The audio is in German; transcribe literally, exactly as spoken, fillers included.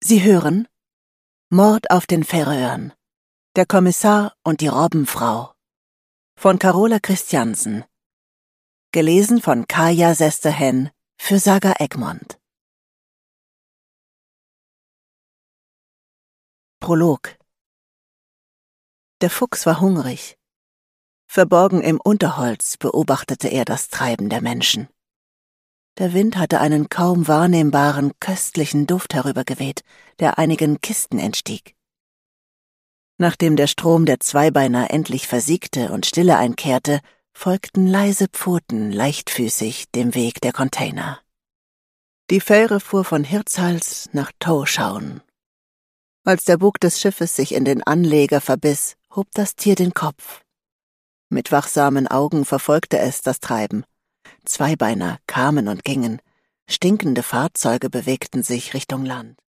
Sie hören Mord auf den Färöern. Der Kommissar und die Robbenfrau von Carola Christiansen. Gelesen von Kaya Sesterhen für Saga Egmont. Prolog. Der Fuchs war hungrig. Verborgen im Unterholz beobachtete er das Treiben der Menschen. Der Wind hatte einen kaum wahrnehmbaren, köstlichen Duft herübergeweht, der einigen Kisten entstieg. Nachdem der Strom der Zweibeiner endlich versiegte und Stille einkehrte, folgten leise Pfoten leichtfüßig dem Weg der Container. Die Fähre fuhr von Hirtshals nach Tórshavn. Als der Bug des Schiffes sich in den Anleger verbiss, hob das Tier den Kopf. Mit wachsamen Augen verfolgte es das Treiben. Zweibeiner kamen und gingen, stinkende Fahrzeuge bewegten sich Richtung Land.